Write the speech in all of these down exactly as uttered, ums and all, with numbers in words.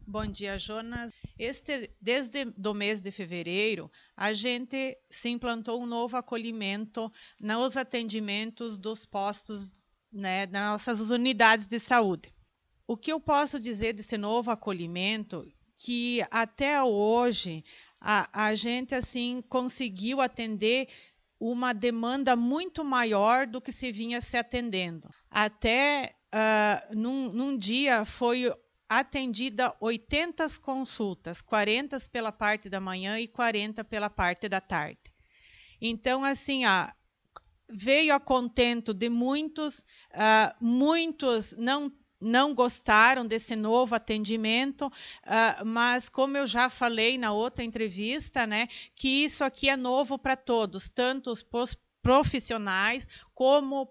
Bom dia, Jonas. Este, desde do mês de fevereiro, a gente se implantou um novo acolhimento nos atendimentos dos postos, né, das nossas unidades de saúde. O que eu posso dizer desse novo acolhimento, que até hoje a, a gente assim conseguiu atender uma demanda muito maior do que se vinha se atendendo. Até uh, num, num dia foi atendida oitenta consultas, quarenta pela parte da manhã e quarenta pela parte da tarde. Então, assim, ah, veio a contento de muitos, uh, muitos não não gostaram desse novo atendimento, uh, mas como eu já falei na outra entrevista, né, que isso aqui é novo para todos, tanto os profissionais como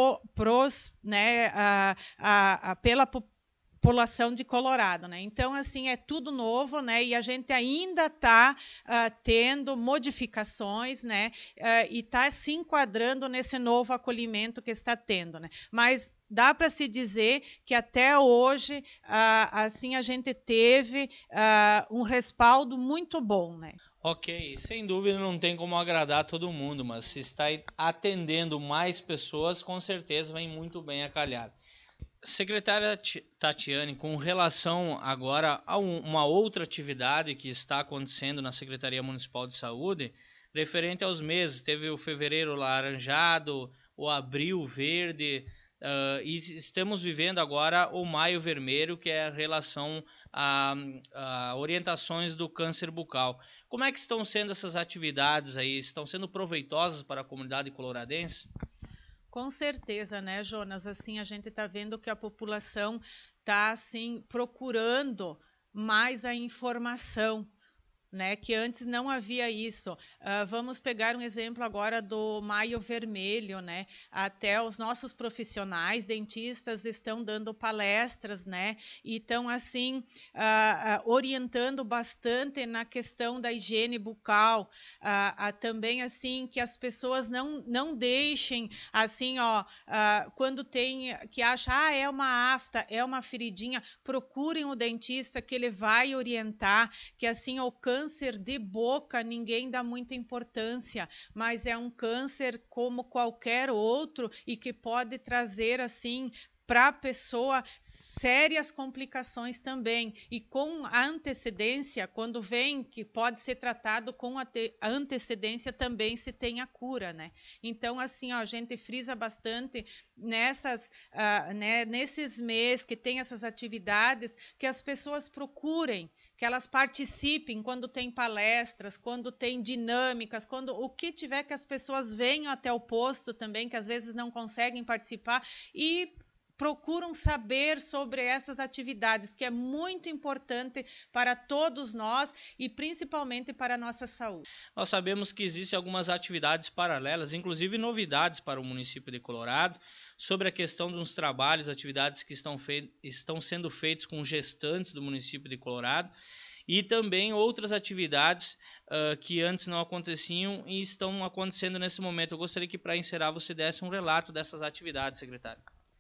pros, né, a, a, a, pela população de Colorado, né? Então, assim, é tudo novo, né? E a gente ainda está uh, tendo modificações, né? Uh, e está se enquadrando nesse novo acolhimento que está tendo, né? Mas dá para se dizer que até hoje, uh, assim, a gente teve uh, um respaldo muito bom, né? Ok, sem dúvida não tem como agradar todo mundo, mas se está atendendo mais pessoas, com certeza vem muito bem a calhar. Secretária Tatiane, com relação agora a um, uma outra atividade que está acontecendo na Secretaria Municipal de Saúde, referente aos meses, teve o fevereiro laranjado, o abril verde, uh, e estamos vivendo agora o maio vermelho, que é a relação a, a orientações do câncer bucal. Como é que estão sendo essas atividades aí? Estão sendo proveitosas para a comunidade coloradense? Com certeza, né, Jonas? Assim, a gente está vendo que a população está assim procurando mais a informação, né, que antes não havia isso. Uh, vamos pegar um exemplo agora do Maio Vermelho, né? Até os nossos profissionais, dentistas, estão dando palestras, né? E estão assim uh, uh, orientando bastante na questão da higiene bucal, uh, uh, também assim que as pessoas não não deixem assim, ó, uh, quando tem que acha, ah, é uma afta, é uma feridinha, procurem o dentista que ele vai orientar, que assim o câncer de boca ninguém dá muita importância, mas é um câncer como qualquer outro e que pode trazer assim para a pessoa sérias complicações também, e com a antecedência, quando vem que pode ser tratado com a antecedência também se tem a cura, né? Então, assim, ó, a gente frisa bastante nessas, uh, né, nesses meses que tem essas atividades, que as pessoas procurem, que elas participem quando tem palestras, quando tem dinâmicas, quando o que tiver, que as pessoas venham até o posto também, que às vezes não conseguem participar, e procuram saber sobre essas atividades, que é muito importante para todos nós e principalmente para a nossa saúde. Nós sabemos que existem algumas atividades paralelas, inclusive novidades para o município de Colorado, sobre a questão dos trabalhos, atividades que estão, fei- estão sendo feitos com gestantes do município de Colorado, e também outras atividades uh, que antes não aconteciam e estão acontecendo nesse momento. Eu gostaria que, para encerrar, você desse um relato dessas atividades, secretário.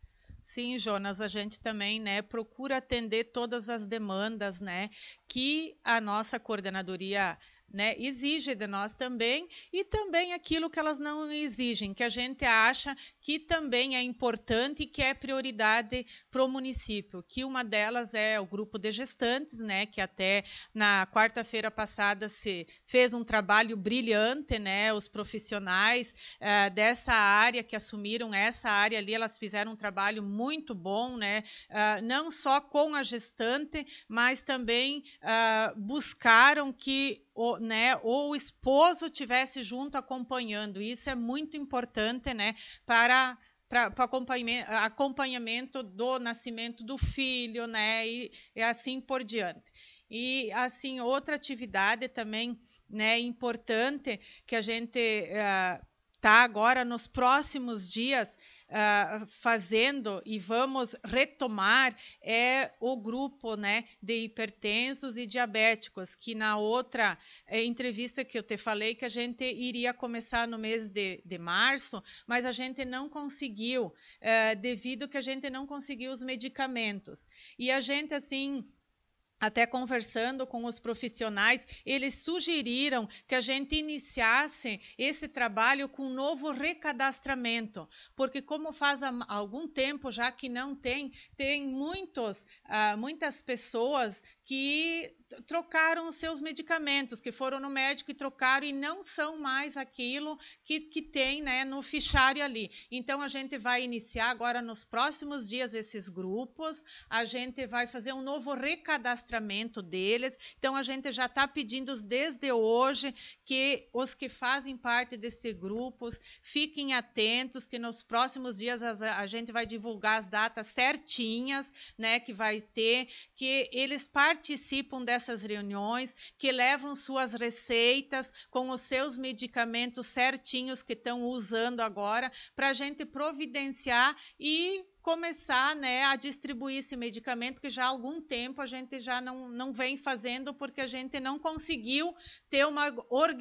Sim, Jonas, a gente também, né, procura atender todas as demandas, né, que a nossa coordenadoria, né, exige de nós também, e também aquilo que elas não exigem, que a gente acha que também é importante e que é prioridade para o município, que uma delas é o grupo de gestantes, né, que até na quarta-feira passada se fez um trabalho brilhante, né, os profissionais uh, dessa área que assumiram essa área ali, elas fizeram um trabalho muito bom, né, uh, não só com a gestante, mas também uh, buscaram que o, né, o esposo tivesse junto acompanhando. Isso é muito importante, né, para para acompanhamento, acompanhamento do nascimento do filho, né, e, e assim por diante. E assim, outra atividade também, né, importante que a gente está uh, agora nos próximos dias Uh, fazendo e vamos retomar é o grupo, né, de hipertensos e diabéticos, que na outra é, entrevista que eu te falei que a gente iria começar no mês de, de março, mas a gente não conseguiu, uh, devido que a gente não conseguiu os medicamentos. E a gente, assim, até conversando com os profissionais, eles sugeriram que a gente iniciasse esse trabalho com um novo recadastramento, porque como faz algum tempo já que não tem, tem muitos, uh, muitas pessoas que trocaram os seus medicamentos, que foram no médico e trocaram e não são mais aquilo que, que tem, né, no fichário ali. Então, a gente vai iniciar agora nos próximos dias esses grupos, a gente vai fazer um novo recadastramento deles, então a gente já está pedindo desde hoje que os que fazem parte desses grupos fiquem atentos, que nos próximos dias a, a gente vai divulgar as datas certinhas, né, que vai ter, que eles participam dessas reuniões, que levam suas receitas com os seus medicamentos certinhos que estão usando agora, para a gente providenciar e começar, né, a distribuir esse medicamento que já há algum tempo a gente já não, não vem fazendo porque a gente não conseguiu ter uma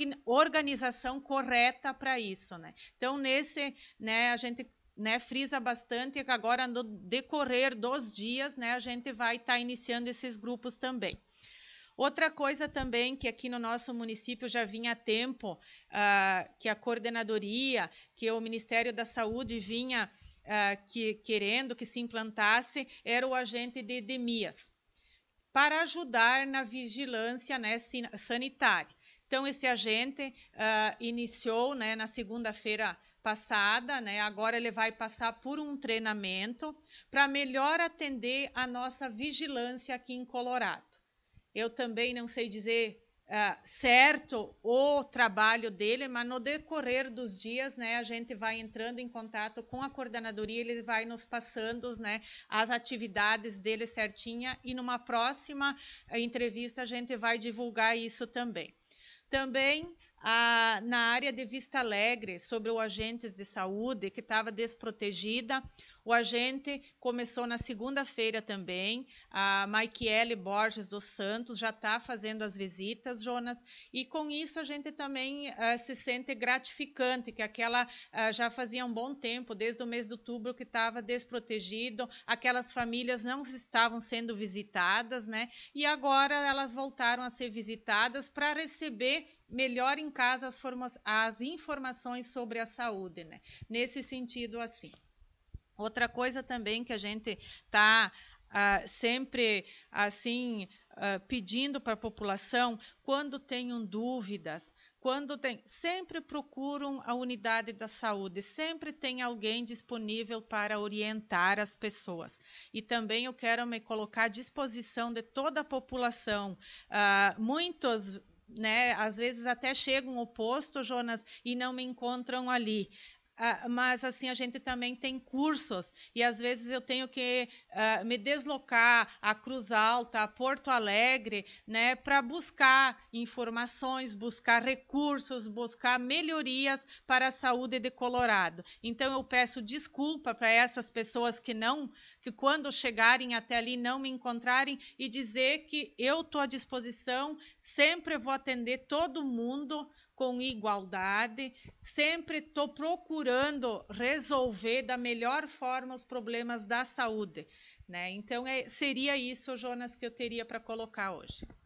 organização correta para isso, né? Então, nesse, né, a gente, né, frisa bastante que agora no decorrer dos dias, né, a gente vai estar tá iniciando esses grupos também. Outra coisa também que aqui no nosso município já vinha há tempo, uh, que a coordenadoria, que o Ministério da Saúde vinha uh, que, querendo que se implantasse, era o agente de DEMIAS, para ajudar na vigilância, né, sanitária. Então, esse agente uh, iniciou, né, na segunda-feira passada, né, agora ele vai passar por um treinamento para melhor atender a nossa vigilância aqui em Colorado. Eu também não sei dizer uh, certo o trabalho dele, mas no decorrer dos dias, né, a gente vai entrando em contato com a coordenadoria, ele vai nos passando, né, as atividades dele certinha e numa próxima uh, entrevista a gente vai divulgar isso também. Também ah, na área de Vista Alegre, sobre o agente de saúde que estava desprotegida, o agente começou na segunda-feira também, a Maikiele Borges dos Santos já está fazendo as visitas, Jonas, e com isso a gente também uh, se sente gratificante, que aquela uh, já fazia um bom tempo, desde o mês de outubro, que estava desprotegido, aquelas famílias não estavam sendo visitadas, né? E agora elas voltaram a ser visitadas para receber melhor em casa as, as informações sobre a saúde, né? Nesse sentido, assim. Outra coisa também que a gente está uh, sempre assim uh, pedindo para a população, quando tenham dúvidas, quando tem, sempre procuram a unidade da saúde, sempre tem alguém disponível para orientar as pessoas. E também eu quero me colocar à disposição de toda a população. Uh, muitos, né, às vezes até chegam ao posto, Jonas, e não me encontram ali. Uh, mas assim a gente também tem cursos e às vezes eu tenho que uh, me deslocar a Cruz Alta, a Porto Alegre, né, para buscar informações, buscar recursos, buscar melhorias para a saúde de Colorado. Então eu peço desculpa para essas pessoas que não, que quando chegarem até ali não me encontrarem e dizer que eu estou à disposição, sempre vou atender todo mundo com igualdade, sempre estou procurando resolver da melhor forma os problemas da saúde, né? Então, é, seria isso, Jonas, que eu teria para colocar hoje.